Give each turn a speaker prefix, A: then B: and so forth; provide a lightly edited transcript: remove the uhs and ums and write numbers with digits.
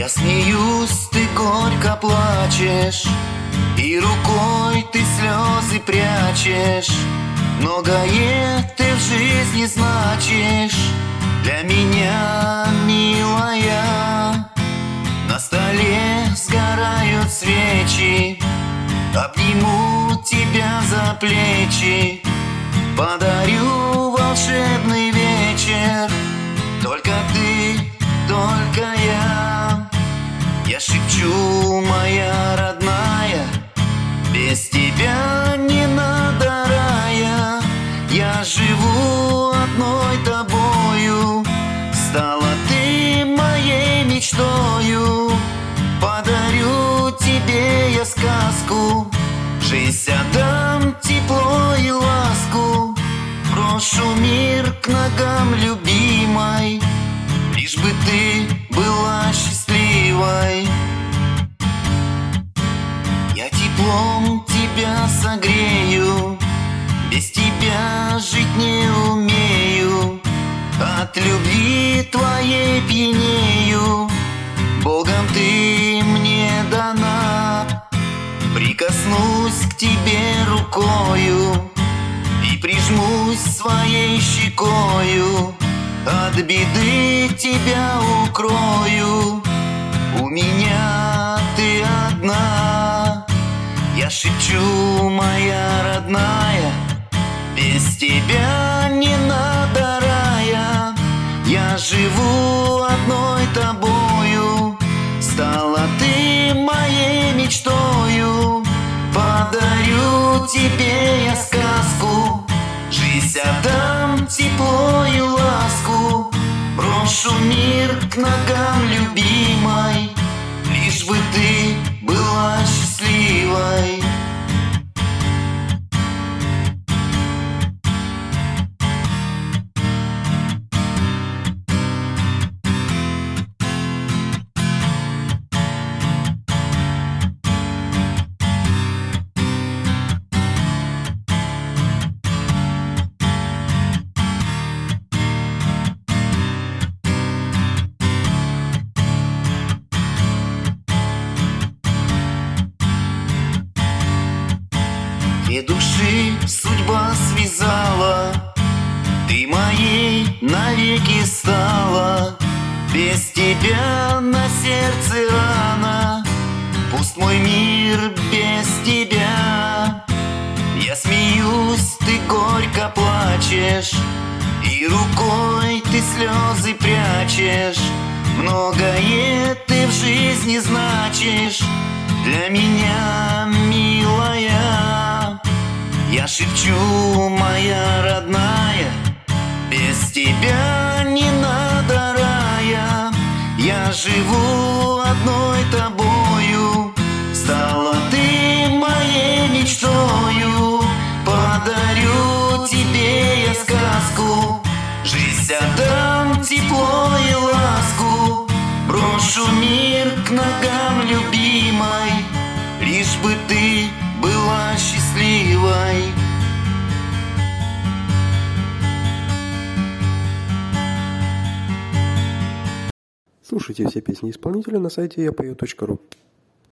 A: Я смеюсь, ты горько плачешь, и рукой ты слезы прячешь. Многое ты в жизни значишь для меня, милая. На столе сгорают свечи, обниму тебя за плечи, подарю волшебный вечер. Только ты, только я. Я шепчу, моя родная, без тебя не надо рая. Я живу одной тобою, стала ты моей мечтою. Подарю тебе я сказку, жизнь отдам, тепло и ласку. Брошу мир к ногам любимой, лишь бы ты была счастливой. Я теплом тебя согрею, без тебя жить не умею. От любви твоей пьянею, Богом ты мне дана. Прикоснусь к тебе рукою и прижмусь своей щекою. От беды тебя укрою, у меня ты одна. Я шепчу, моя родная, без тебя не надо рая. Я живу одной тобою, стала ты моей мечтою. Подарю тебе я сказку, жизнь отдам, тепло и ласку. Брошу мир к ногам любимой, лишь бы ты была счастливой. Две души судьба связала, ты моей навеки стала. Без тебя на сердце рана, пусть мой мир без тебя. Я смеюсь, ты горько плачешь, и рукой ты слезы прячешь. Многое ты в жизни значишь для меня, милая. Я шепчу, моя родная, без тебя не надо рая. Я живу одной тобою, стала ты моей мечтою. Подарю тебе я сказку, жизнь отдам, тепло и ласку. Брошу мир к ногам любимой, лишь бы ты была счастливой.
B: Слушайте все песни исполнителя на сайте yapою.ru.